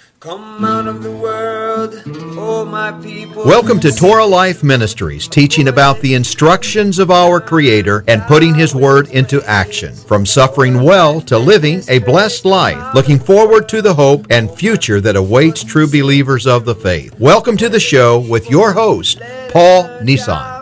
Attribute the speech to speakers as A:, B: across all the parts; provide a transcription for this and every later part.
A: Come out of the world, oh my people.
B: Welcome to Torah Life Ministries, teaching about the instructions of our Creator and putting His Word into action. From suffering well to living a blessed life, looking forward to the hope and future that awaits true believers of the faith. Welcome to the show with your host, Paul Nissan.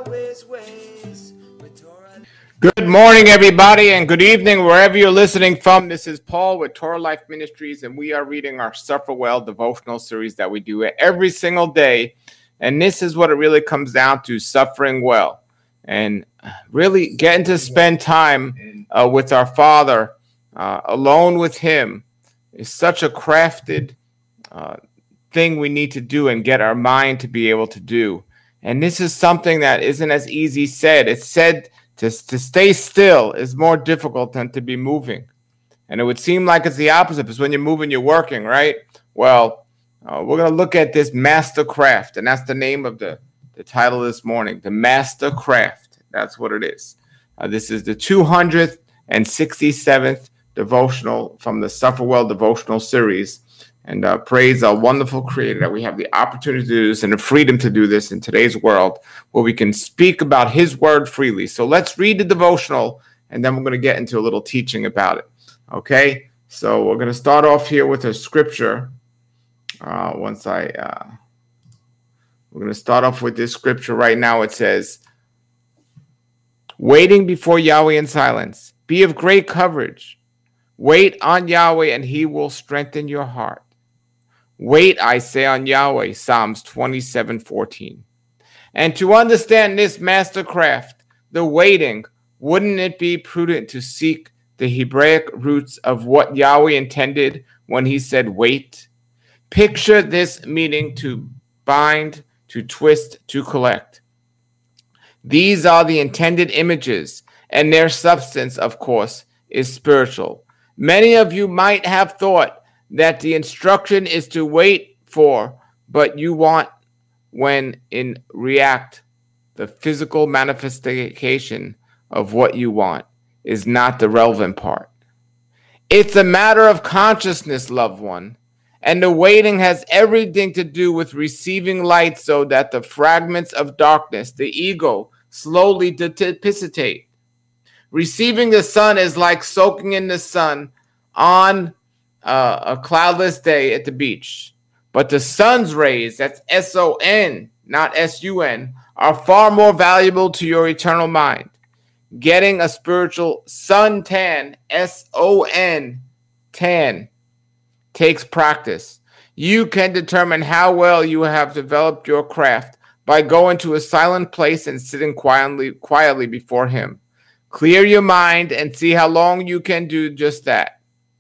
C: Good morning, everybody, and good evening, wherever you're listening from. This is Paul with Torah Life Ministries, and we are reading our Suffer Well devotional series that we do every single day. And this is what it really comes down to, suffering well. And really getting to spend time with our Father, alone with Him, is such a crafted thing we need to do and get our mind to be able to do. And this is something that isn't as easy said. It's said to stay still is more difficult than to be moving. And it would seem like it's the opposite, because when you're moving, you're working, right? Well, we're going to look at this master craft, and that's the name of the title this morning, the master craft. That's what it is. This is the 267th devotional from the Suffer Well devotional series. And praise our wonderful Creator that we have the opportunity to do this and the freedom to do this in today's world, where we can speak about His Word freely. So let's read the devotional, and then we're going to get into a little teaching about it. Okay? So we're going to start off here with a scripture. We're going to start off with this scripture right now. It says, waiting before Yahweh in silence. Be of great courage. Wait on Yahweh, and He will strengthen your heart. Wait, I say, on Yahweh, Psalms 27:14. And to understand this mastercraft, the waiting, wouldn't it be prudent to seek the Hebraic roots of what Yahweh intended when He said wait? Picture this meaning: to bind, to twist, to collect. These are the intended images, and their substance, of course, is spiritual. Many of you might have thought that the instruction is to wait for, but you want, when in react, the physical manifestation of what you want is not the relevant part. It's a matter of consciousness, loved one, and the waiting has everything to do with receiving light so that the fragments of darkness, the ego, slowly dissipate. Receiving the sun is like soaking in the sun on a cloudless day at the beach. But the sun's rays, that's S-O-N, not S-U-N, are far more valuable to your eternal mind. Getting a spiritual suntan, S-O-N, tan, takes practice. You can determine how well you have developed your craft by going to a silent place and sitting quietly before Him. Clear your mind and see how long you can do just that.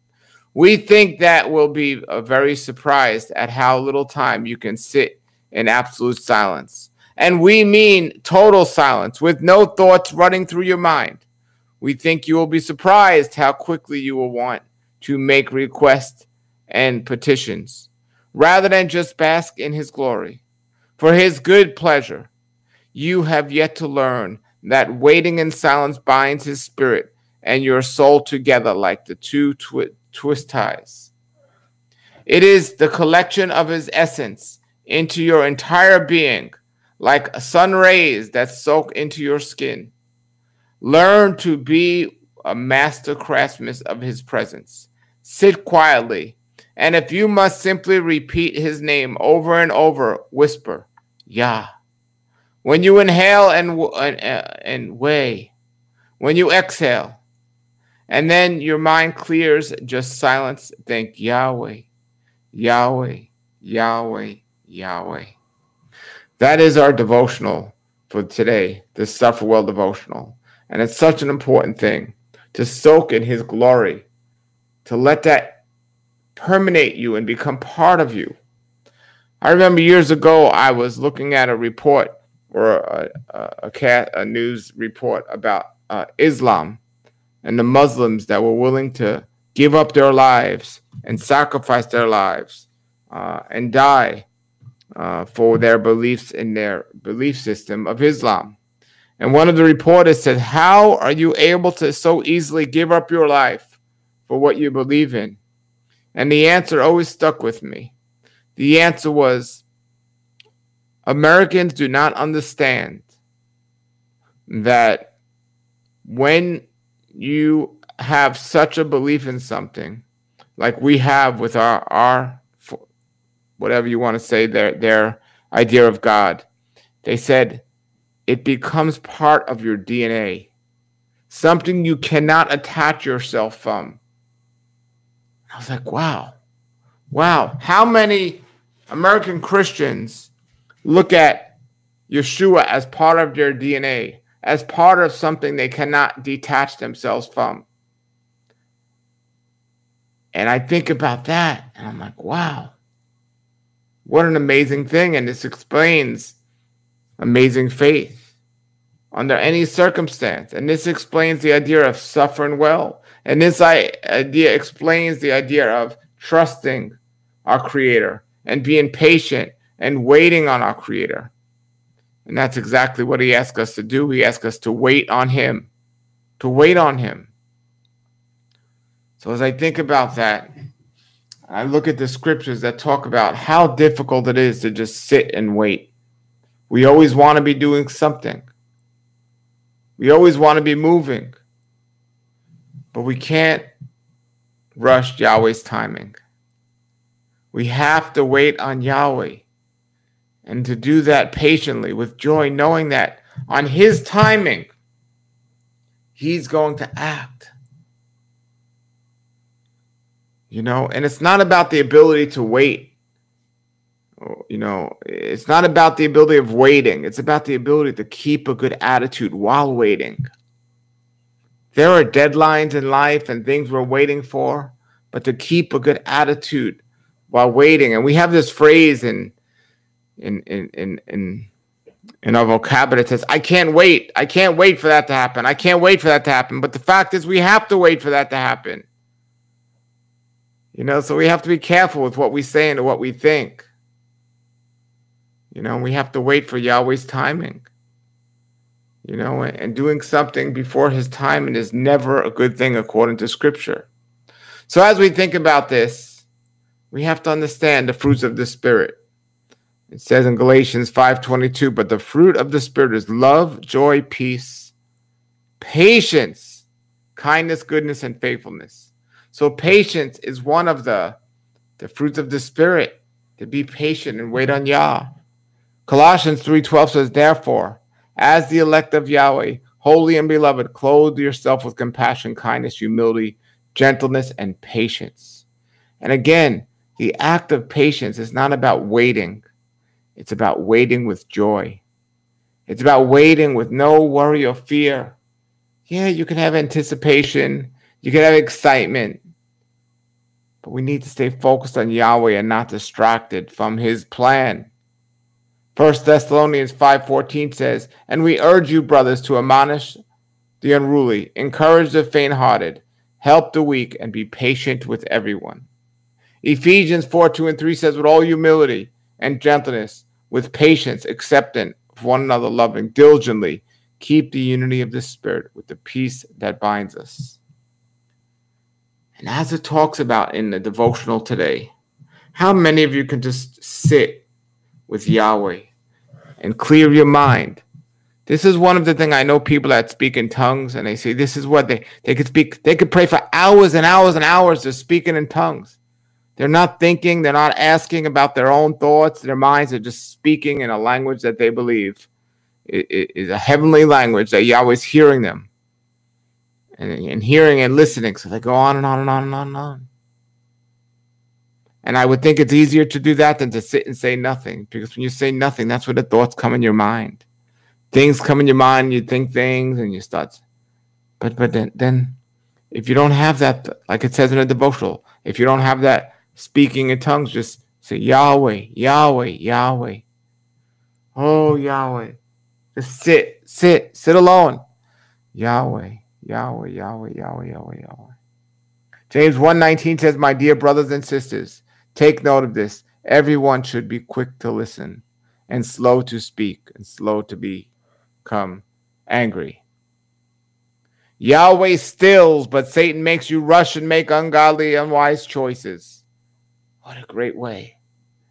C: We think that we'll be very surprised at how little time you can sit in absolute silence. And we mean total silence with no thoughts running through your mind. We think you will be surprised how quickly you will want to make requests and petitions, rather than just bask in His glory. For His good pleasure, you have yet to learn that waiting in silence binds His spirit and your soul together like the two twist ties. It is the collection of His essence into your entire being, like sun rays that soak into your skin. Learn to be a master craftsman of His presence. Sit quietly, and if you must simply repeat His name over and over, whisper, Yah. When you inhale and weigh, when you exhale, and then your mind clears, just silence. Think Yahweh, Yahweh, Yahweh, Yahweh. That is our devotional for today, the Suffer Well devotional. And it's such an important thing to soak in His glory, to let that permeate you and become part of you. I remember years ago, I was looking at a report or a news report about Islam and the Muslims that were willing to give up their lives and sacrifice their lives and die for their beliefs in their belief system of Islam. And one of the reporters said, how are you able to so easily give up your life for what you believe in? And the answer always stuck with me. The answer was, Americans do not understand that when you have such a belief in something, like we have with our whatever you want to say, their idea of God, they said it becomes part of your DNA, something you cannot attach yourself from. I was like, wow. How many American Christians look at Yeshua as part of their DNA, as part of something they cannot detach themselves from? And I think about that, and I'm like, wow, what an amazing thing. And this explains amazing faith under any circumstance. And this explains the idea of suffering well. And this idea explains the idea of trusting our Creator and being patient and waiting on our Creator. And that's exactly what He asks us to do. He asks us to wait on Him, to wait on Him. So as I think about that, I look at the scriptures that talk about how difficult it is to just sit and wait. We always want to be doing something. We always want to be moving. But we can't rush Yahweh's timing. We have to wait on Yahweh. And to do that patiently with joy, knowing that on His timing, He's going to act. And it's not about the ability to wait. It's not about the ability of waiting. It's about the ability to keep a good attitude while waiting. There are deadlines in life and things we're waiting for, but to keep a good attitude while waiting. And we have this phrase in our vocabulary that says, I can't wait. I can't wait for that to happen. I can't wait for that to happen. But the fact is, we have to wait for that to happen. So we have to be careful with what we say and what we think. We have to wait for Yahweh's timing. And doing something before His timing is never a good thing according to Scripture. So as we think about this, we have to understand the fruits of the Spirit. It says in Galatians 5:22, but the fruit of the Spirit is love, joy, peace, patience, kindness, goodness, and faithfulness. So patience is one of the fruits of the Spirit, to be patient and wait on Yah. Colossians 3:12 says, therefore, as the elect of Yahweh, holy and beloved, clothe yourself with compassion, kindness, humility, gentleness, and patience. And again, the act of patience is not about waiting. It's about waiting with joy. It's about waiting with no worry or fear. Yeah, you can have anticipation. You can have excitement. But we need to stay focused on Yahweh and not distracted from His plan. 1 Thessalonians 5:14 says, and we urge you, brothers, to admonish the unruly, encourage the faint-hearted, help the weak, and be patient with everyone. Ephesians 4:2-3 says, with all humility and gentleness, with patience, accepting of one another, loving diligently, keep the unity of the Spirit with the peace that binds us. And as it talks about in the devotional today, how many of you can just sit with Yahweh and clear your mind? This is one of the things I know people that speak in tongues, and they say this is what they could speak. They could pray for hours and hours and hours just speaking in tongues. They're not thinking. They're not asking about their own thoughts. Their minds are just speaking in a language that they believe is a heavenly language that Yahweh's hearing them. And hearing and listening. So they go on and on and on and on and on. And I would think it's easier to do that than to sit and say nothing. Because when you say nothing, that's where the thoughts come in your mind. Things come in your mind, you think things, and you start. But then if you don't have that, like it says in a devotional, if you don't have that speaking in tongues, just say Yahweh, Yahweh, Yahweh. Oh, Yahweh. Just sit alone. Yahweh. Yahweh, Yahweh, Yahweh, Yahweh, Yahweh. James 1:19 says, my dear brothers and sisters, take note of this. Everyone should be quick to listen and slow to speak and slow to become angry. Yahweh stills, but Satan makes you rush and make ungodly, unwise choices. What a great way.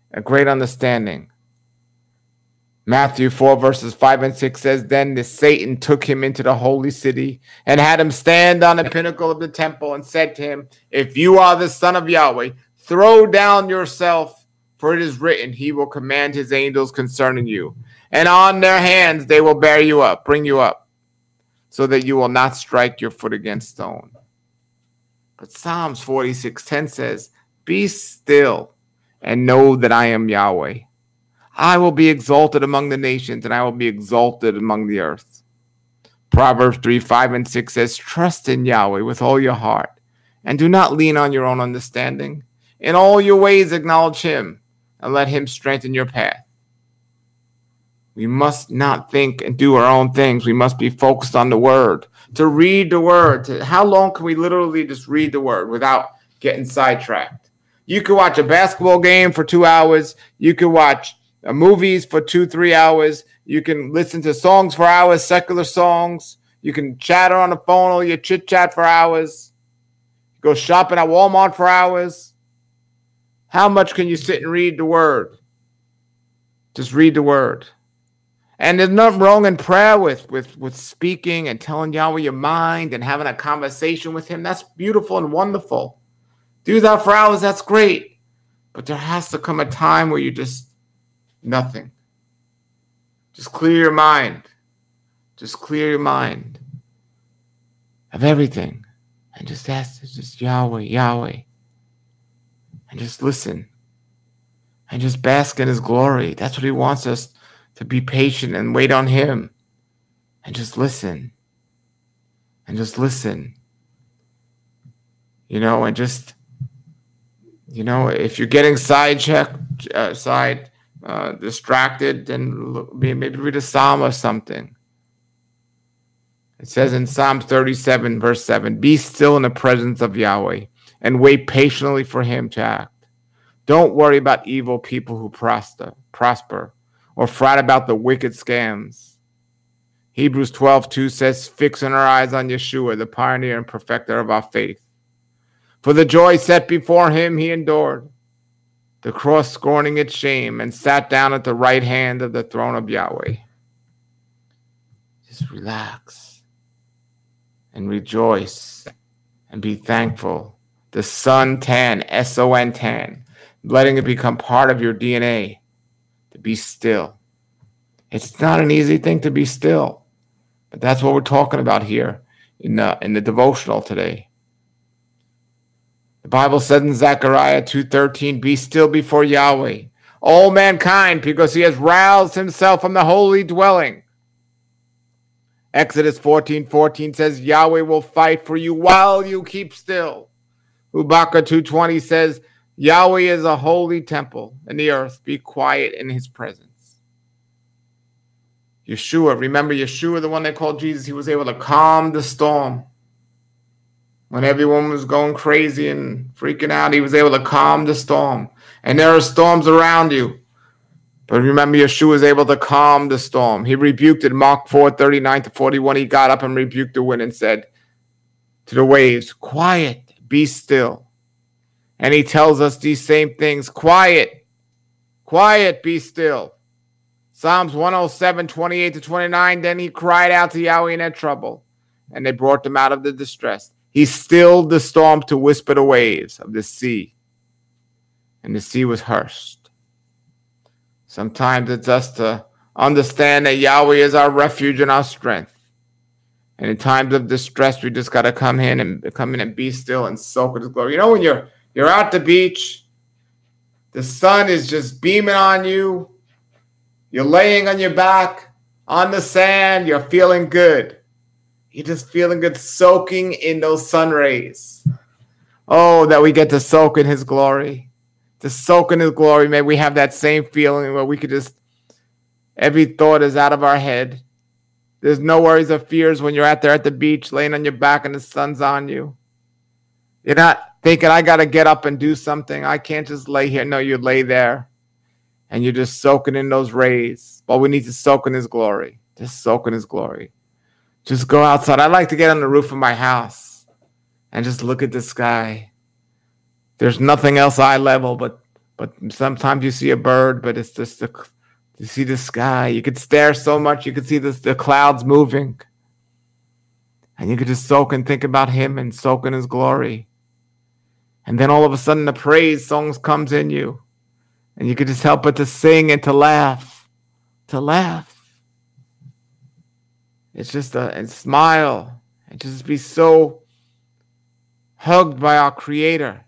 C: a great understanding. Matthew 4 verses 5 and 6 says, Then the Satan took him into the holy city and had him stand on the pinnacle of the temple and said to him, If you are the Son of Yahweh, throw down yourself, for it is written, He will command His angels concerning you, and on their hands they will bear you up, bring you up, so that you will not strike your foot against stone. But Psalms 46:10 says, Be still and know that I am Yahweh. I will be exalted among the nations, and I will be exalted among the earth. Proverbs 3:5 and 6 says, Trust in Yahweh with all your heart, and do not lean on your own understanding. In all your ways acknowledge Him, and let Him strengthen your path. We must not think and do our own things. We must be focused on the Word, to read the Word. How long can we literally just read the Word without getting sidetracked? You could watch a basketball game for 2 hours. You could watch movies for 2-3 hours. You can listen to songs for hours, secular songs. You can chatter on the phone or you chit chat for hours. Go shopping at Walmart for hours. How much can you sit and read the Word? Just read the Word. And there's nothing wrong in prayer with speaking and telling Yahweh your mind and having a conversation with Him. That's beautiful and wonderful. Do that for hours, that's great. But there has to come a time where you just nothing. Just clear your mind. Just clear your mind of everything. And just ask, just Yahweh, Yahweh. And just listen. And just bask in His glory. That's what He wants us to be patient and wait on Him. And just listen. And just listen. And just, if you're getting distracted, then maybe read a psalm or something. It says in Psalm 37, verse 7, Be still in the presence of Yahweh and wait patiently for Him to act. Don't worry about evil people who prosper, or fret about the wicked scams. Hebrews 12:2 says, Fixing our eyes on Yeshua, the pioneer and perfecter of our faith. For the joy set before Him, He endured the cross, scorning its shame, and sat down at the right hand of the throne of Yahweh. Just relax and rejoice and be thankful. The suntan, S-O-N-tan, letting it become part of your DNA to be still. It's not an easy thing to be still, but that's what we're talking about here in the devotional today. The Bible says in Zechariah 2:13, Be still before Yahweh, all mankind, because He has roused Himself from the holy dwelling. Exodus 14:14 says, Yahweh will fight for you while you keep still. Habakkuk 2:20 says, Yahweh is a holy temple in the earth. Be quiet in His presence. Yeshua, remember Yeshua, the one they called Jesus, He was able to calm the storm. When everyone was going crazy and freaking out, He was able to calm the storm. And there are storms around you. But remember, Yeshua was able to calm the storm. He rebuked it. Mark 4:39-41. He got up and rebuked the wind and said to the waves, Quiet, be still. And He tells us these same things. Quiet, quiet, be still. Psalms 107:28-29. Then He cried out to Yahweh in their trouble, and they brought them out of the distress. He stilled the storm to whisper the waves of the sea, and the sea was hushed. Sometimes it's us to understand that Yahweh is our refuge and our strength. And in times of distress, we just got to come in and be still and soak in His glory. When you're at the beach, the sun is just beaming on you. You're laying on your back on the sand. You're feeling good. You're just feeling good, soaking in those sun rays. Oh, that we get to soak in His glory. To soak in His glory. May we have that same feeling where we could just, every thought is out of our head. There's no worries or fears when you're out there at the beach, laying on your back and the sun's on you. You're not thinking, I got to get up and do something. I can't just lay here. No, you lay there and you're just soaking in those rays. But we need to soak in His glory. Just soak in His glory. Just go outside. I like to get on the roof of my house and just look at the sky. There's nothing else eye level but But sometimes you see a bird, but it's just you see the sky. You could stare so much, you could see the clouds moving. And you could just soak and think about him and soak in his glory. And then all of a sudden the praise songs comes in you. And you could just help but to sing and to laugh. To laugh. It's just and smile. And just be so hugged by our Creator.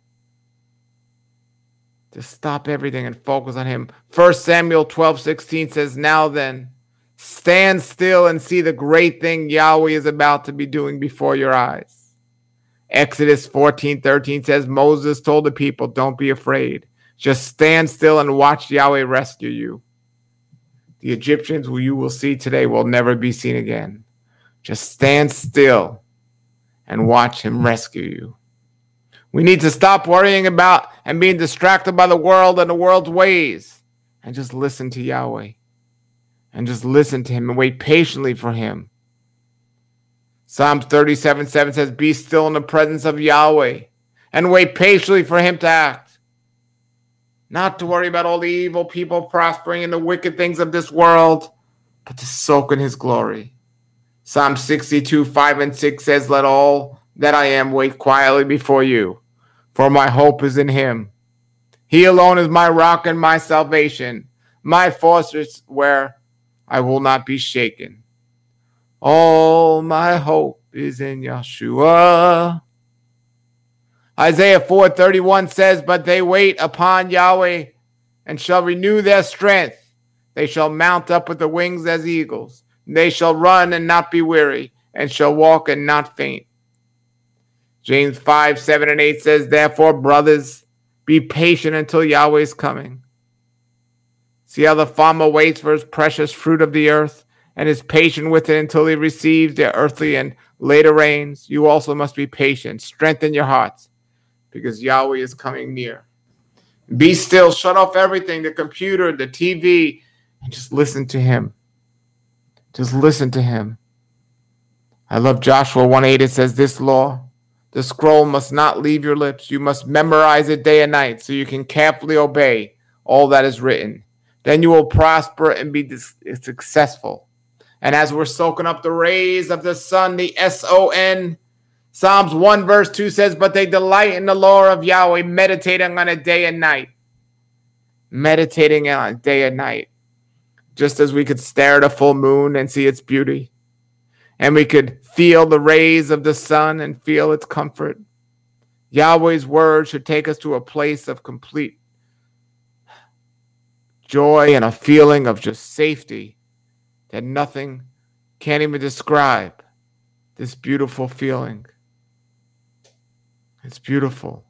C: Just stop everything and focus on him. 1 Samuel 12:16 says, now then, stand still and see the great thing Yahweh is about to be doing before your eyes. Exodus 14:13 says, Moses told the people, don't be afraid. Just stand still and watch Yahweh rescue you. The Egyptians who you will see today will never be seen again. Just stand still and watch him rescue you. We need to stop worrying about and being distracted by the world and the world's ways and just listen to Yahweh and just listen to him and wait patiently for him. Psalms 37:7 says, be still in the presence of Yahweh and wait patiently for him to act. Not to worry about all the evil people prospering in the wicked things of this world, but to soak in his glory. Psalm 62:5-6 says, let all that I am wait quietly before you, for my hope is in him. He alone is my rock and my salvation, my fortress where I will not be shaken. All my hope is in Yeshua. Isaiah 4:31 says, but they wait upon Yahweh and shall renew their strength. They shall mount up with the wings as eagles. They shall run and not be weary, and shall walk and not faint. James 5:7-8 says, therefore, brothers, be patient until Yahweh is coming. See how the farmer waits for his precious fruit of the earth and is patient with it until he receives the earthly and later rains. You also must be patient. Strengthen your hearts, because Yahweh is coming near. Be still. Shut off everything, the computer, the TV, and just listen to him. Just listen to him. I love Joshua 1:8. It says, this law, the scroll must not leave your lips. You must memorize it day and night so you can carefully obey all that is written. Then you will prosper and be successful. And as we're soaking up the rays of the sun, the S-O-N, Psalms 1:2 says, but they delight in the law of Yahweh, meditating on it day and night. Meditating on it day and night. Just as we could stare at a full moon and see its beauty. And we could feel the rays of the sun and feel its comfort. Yahweh's word should take us to a place of complete joy and a feeling of just safety that nothing can't even describe. This beautiful feeling. It's beautiful.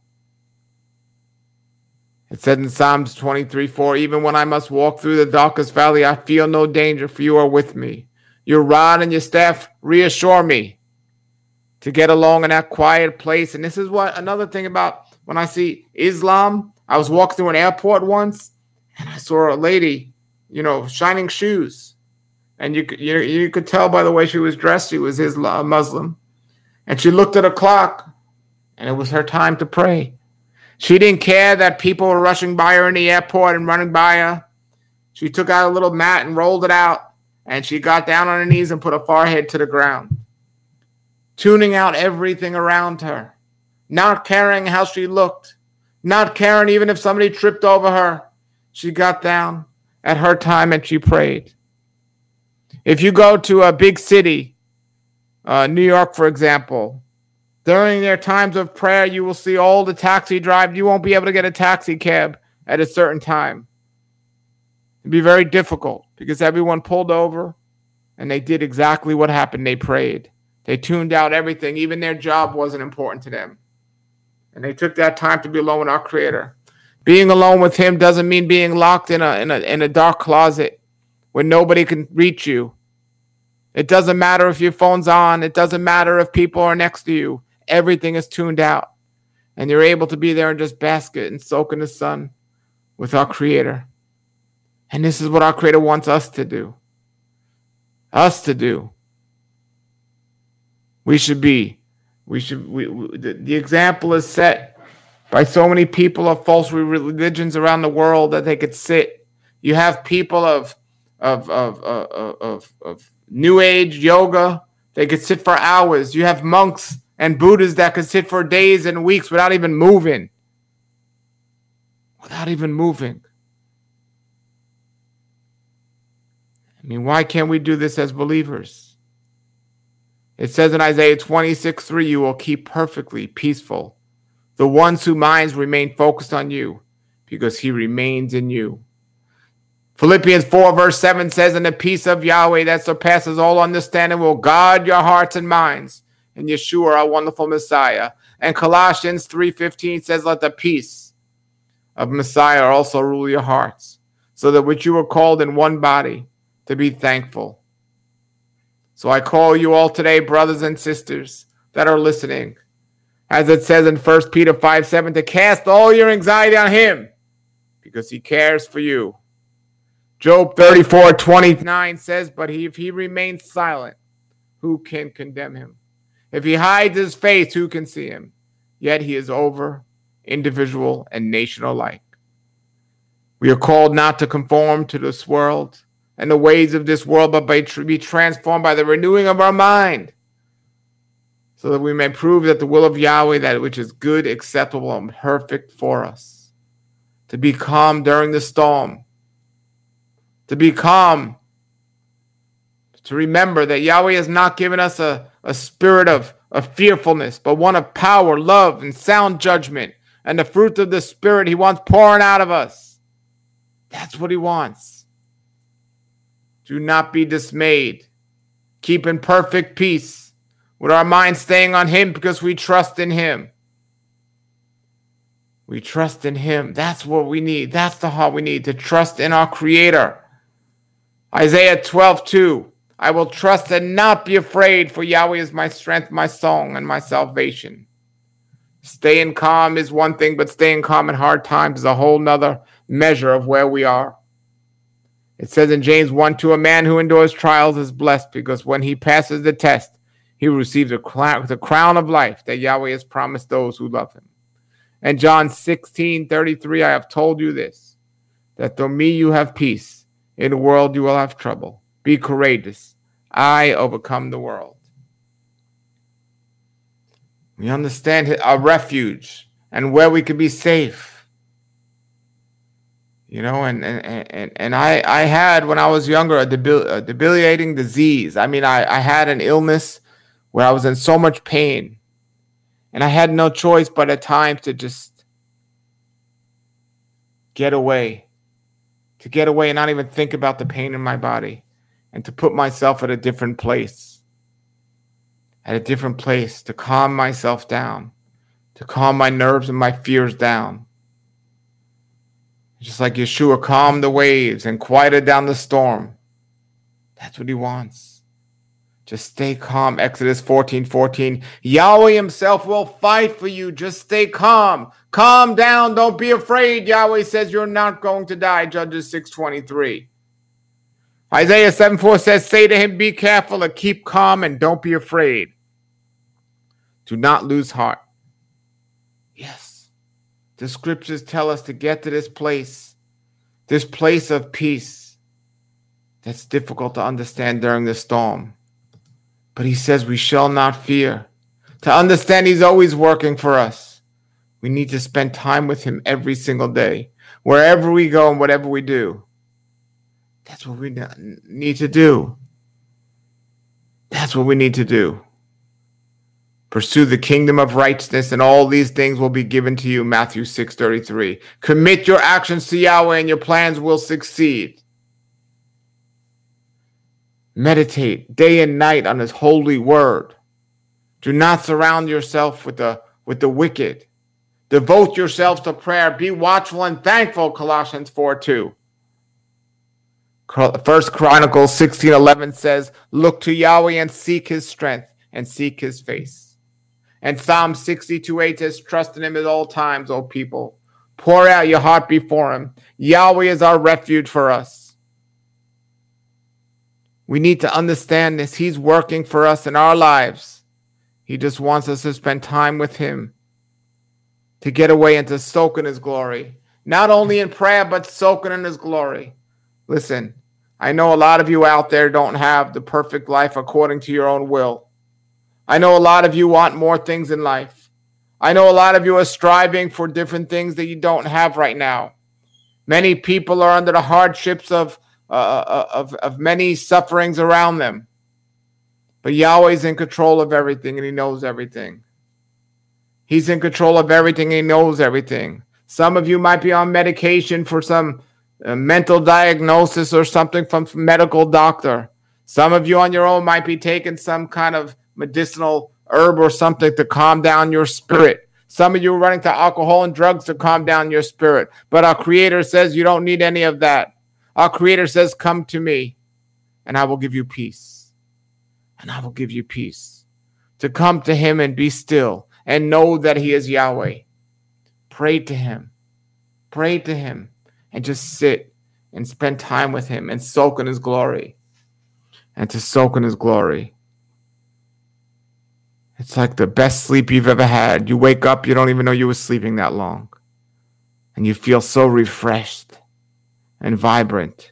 C: It said in Psalms 23:4, even when I must walk through the darkest valley, I feel no danger, for you are with me. Your rod and your staff reassure me to get along in that quiet place. And this is what another thing about when I see Islam. I was walking through an airport once, and I saw a lady, shining shoes. And you could tell by the way she was dressed, she was Islam, Muslim. And she looked at a clock, and it was her time to pray. She didn't care that people were rushing by her in the airport and running by her. She took out a little mat and rolled it out, and she got down on her knees and put her forehead to the ground, tuning out everything around her, not caring how she looked, not caring even if somebody tripped over her. She got down at her time and she prayed. If you go to a big city, New York, for example, during their times of prayer, you will see all the taxi drivers. You won't be able to get a taxi cab at a certain time. It'd be very difficult because everyone pulled over and they did exactly what happened. They prayed. They tuned out everything. Even their job wasn't important to them. And they took that time to be alone with our Creator. Being alone with him doesn't mean being locked in a dark closet where nobody can reach you. It doesn't matter if your phone's on. It doesn't matter if people are next to you. Everything is tuned out. And you're able to be there and just bask it and soak in the sun with our Creator. And this is what our Creator wants us to do. The example is set by so many people of false religions around the world that they could sit. You have people of New Age yoga. They could sit for hours. You have monks and Buddhists that could sit for days and weeks without even moving. Without even moving. I mean, why can't we do this as believers? It says in Isaiah 26:3, you will keep perfectly peaceful the ones whose minds remain focused on you, because he remains in you. Philippians 4 verse 7 says, and the peace of Yahweh that surpasses all understanding will guard your hearts and minds in Yeshua, our wonderful Messiah. And Colossians 3:15 says, let the peace of Messiah also rule your hearts, so that which you were called in one body to be thankful. So I call you all today, brothers and sisters that are listening, as it says in 1 Peter 5:7, to cast all your anxiety on him, because he cares for you. Job 34:29 says, but if he remains silent, who can condemn him? If he hides his face, who can see him? Yet he is over individual and nation alike. We are called not to conform to this world and the ways of this world, but be transformed by the renewing of our mind, so that we may prove that the will of Yahweh, that which is good, acceptable, and perfect for us. To be calm during the storm. To be calm. To remember that Yahweh has not given us a spirit of fearfulness, but one of power, love, and sound judgment. And the fruit of the Spirit he wants pouring out of us. That's what he wants. Do not be dismayed. Keep in perfect peace, with our minds staying on him, because we trust in him. We trust in him. That's what we need. That's the heart we need, to trust in our Creator. Isaiah 12:2. I will trust and not be afraid, for Yahweh is my strength, my song, and my salvation. Staying calm is one thing, but staying calm in hard times is a whole nother measure of where we are. It says in James 1:2, a man who endures trials is blessed, because when he passes the test, he receives the crown of life that Yahweh has promised those who love him. And John 16:33, I have told you this, that though me you have peace, in the world you will have trouble. Be courageous. I overcome the world. We understand our refuge and where we can be safe. You know, and I had, when I was younger, a debilitating disease. I mean, I had an illness where I was in so much pain. And I had no choice but at times to just get away. To get away and not even think about the pain in my body. And to put myself at a different place. At a different place. To calm myself down. To calm my nerves and my fears down. Just like Yeshua calmed the waves and quieted down the storm. That's what he wants. Just stay calm. Exodus 14:14. Yahweh himself will fight for you. Just stay calm. Calm down. Don't be afraid. Yahweh says you're not going to die. Judges 6:23. Isaiah 7:4 says, say to him, be careful and keep calm and don't be afraid. Do not lose heart. Yes. The scriptures tell us to get to this place of peace that's difficult to understand during the storm. But he says we shall not fear. To understand he's always working for us, we need to spend time with him every single day, wherever we go and whatever we do. That's what we need to do. That's what we need to do. Pursue the kingdom of righteousness, and all these things will be given to you. Matthew 6:33. Commit your actions to Yahweh, and your plans will succeed. Meditate day and night on his holy word. Do not surround yourself with the wicked. Devote yourselves to prayer. Be watchful and thankful. Colossians 4:2. 1 Chronicles 16:11 says, look to Yahweh and seek his strength and seek his face. And Psalm 62:8 says, trust in him at all times, O people. Pour out your heart before him. Yahweh is our refuge for us. We need to understand this. He's working for us in our lives. He just wants us to spend time with him. to get away and to soak in his glory. Not only in prayer, but soaking in his glory. Listen, I know a lot of you out there don't have the perfect life according to your own will. I know a lot of you want more things in life. I know a lot of you are striving for different things that you don't have right now. Many people are under the hardships of many sufferings around them. But Yahweh's in control of everything, and he knows everything. He's in control of everything, and he knows everything. Some of you might be on medication for some mental diagnosis or something from a medical doctor. Some of you on your own might be taking some kind of medicinal herb or something to calm down your spirit. Some of you are running to alcohol and drugs to calm down your spirit. But our Creator says you don't need any of that. Our Creator says, come to me, and I will give you peace. And I will give you peace. To come to him and be still and know that he is Yahweh. Pray to him. Pray to him. And just sit and spend time with him and soak in his glory. And to soak in his glory. It's like the best sleep you've ever had. You wake up, you don't even know you were sleeping that long. And you feel so refreshed and vibrant.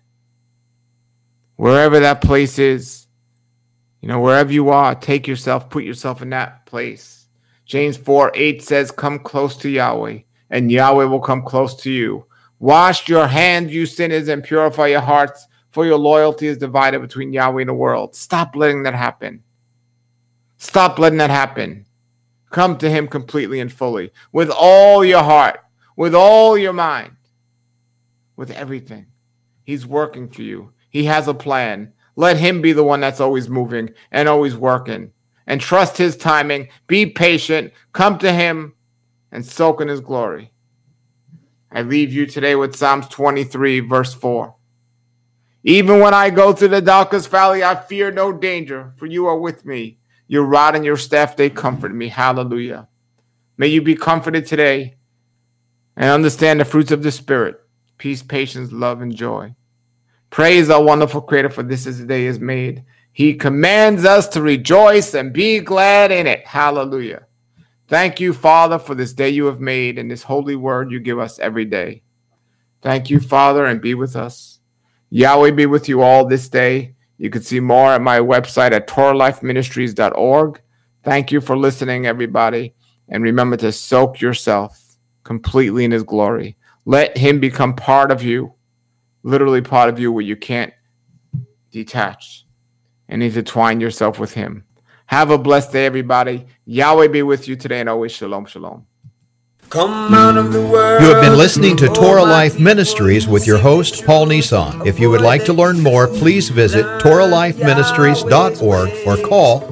C: Wherever that place is, wherever you are, put yourself in that place. James 4:8 says, come close to Yahweh, and Yahweh will come close to you. Wash your hands, you sinners, and purify your hearts, for your loyalty is divided between Yahweh and the world. Stop letting that happen. Stop letting that happen. Come to him completely and fully, with all your heart, with all your mind, with everything. He's working for you. He has a plan. Let him be the one that's always moving and always working. And trust his timing. Be patient. Come to him and soak in his glory. I leave you today with Psalms 23, verse 4. Even when I go through the darkest valley, I fear no danger, for you are with me. Your rod and your staff, they comfort me. Hallelujah. May you be comforted today and understand the fruits of the Spirit. Peace, patience, love, and joy. Praise our wonderful Creator, for this is the day is made. He commands us to rejoice and be glad in it. Hallelujah. Thank you, Father, for this day you have made and this holy word you give us every day. Thank you, Father, and be with us. Yahweh be with you all this day. You can see more at my website at TorahLifeMinistries.org. Thank you for listening, everybody. And remember to soak yourself completely in his glory. Let him become part of you, literally part of you where you can't detach and intertwine yourself with him. Have a blessed day, everybody. Yahweh be with you today and always. Shalom, shalom.
A: Come out of the world.
B: You have been listening to Torah Life Ministries with your host, Paul Nissan. If you would like to learn more, please visit TorahLifeMinistries.org or call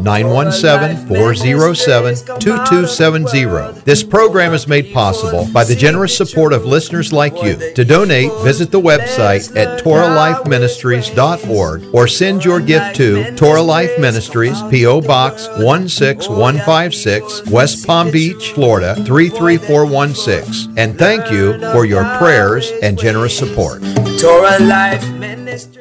B: 917-407-2270. This program is made possible by the generous support of listeners like you. To donate, visit the website at TorahLifeMinistries.org or send your gift to Torah Life Ministries, P.O. Box 16156, West Palm Beach, Florida 33416. And thank you for your prayers and generous support.
A: Torah Life Ministry.